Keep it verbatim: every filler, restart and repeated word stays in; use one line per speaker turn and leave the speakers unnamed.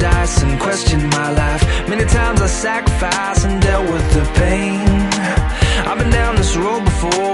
dice and questioned my life. Many times I sacrificed and dealt with the pain. I've been down this road before,